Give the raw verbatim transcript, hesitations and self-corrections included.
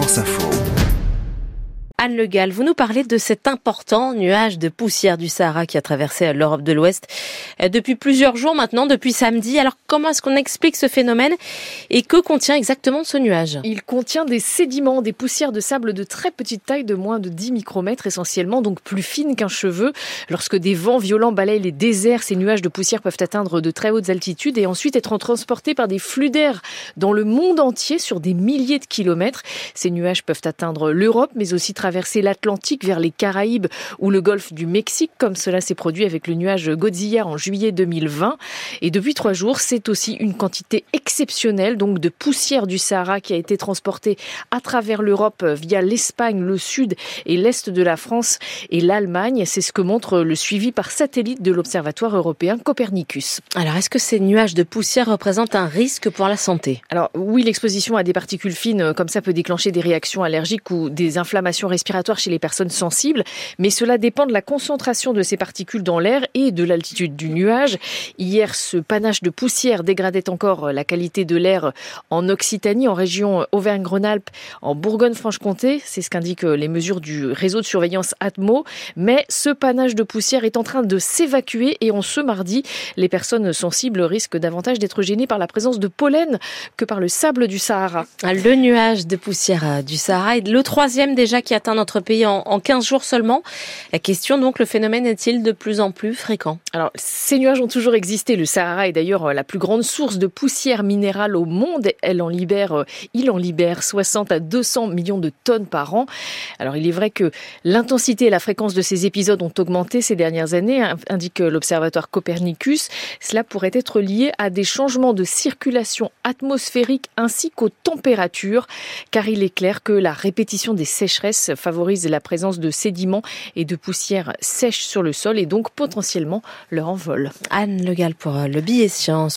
France Info. Anne Le Gall, vous nous parlez de cet important nuage de poussière du Sahara qui a traversé l'Europe de l'Ouest depuis plusieurs jours maintenant, depuis samedi. Alors comment est-ce qu'on explique ce phénomène et que contient exactement ce nuage ? Il contient des sédiments, des poussières de sable de très petite taille, de moins de dix micromètres essentiellement, donc plus fines qu'un cheveu. Lorsque des vents violents balayent les déserts, ces nuages de poussière peuvent atteindre de très hautes altitudes et ensuite être transportés par des flux d'air dans le monde entier sur des milliers de kilomètres. Ces nuages peuvent atteindre l'Europe, mais aussi traverser l'Atlantique vers les Caraïbes ou le golfe du Mexique, comme cela s'est produit avec le nuage Godzilla en juillet deux mille vingt. Et depuis trois jours, c'est aussi une quantité exceptionnelle donc de poussière du Sahara qui a été transportée à travers l'Europe via l'Espagne, le sud et l'est de la France et l'Allemagne. C'est ce que montre le suivi par satellite de l'Observatoire européen Copernicus. Alors, est-ce que ces nuages de poussière représentent un risque pour la santé ? Alors oui, l'exposition à des particules fines comme ça peut déclencher des réactions allergiques ou des inflammations respiratoires chez les personnes sensibles, mais cela dépend de la concentration de ces particules dans l'air et de l'altitude du nuage. Hier, ce panache de poussière dégradait encore la qualité de l'air en Occitanie, en région Auvergne-Rhône-Alpes, en Bourgogne-Franche-Comté. C'est ce qu'indiquent les mesures du réseau de surveillance Atmo. Mais ce panache de poussière est en train de s'évacuer et en ce mardi, les personnes sensibles risquent davantage d'être gênées par la présence de pollen que par le sable du Sahara. Le nuage de poussière du Sahara est le troisième déjà qui atteint notre pays en, en quinze jours seulement. La question donc, le phénomène est-il de plus en plus fréquent ? Alors, ces nuages ont toujours existé. Le Sahara est d'ailleurs la plus grande source de poussière minérale au monde. Elle en libère, il en libère soixante à deux cents millions de tonnes par an. Alors, il est vrai que l'intensité et la fréquence de ces épisodes ont augmenté ces dernières années, indique l'Observatoire Copernicus. Cela pourrait être lié à des changements de circulation atmosphérique ainsi qu'aux températures, car il est clair que la répétition des sécheresses favorise la présence de sédiments et de poussières sèches sur le sol et donc potentiellement leur envol. Anne Le Gall pour le billet science.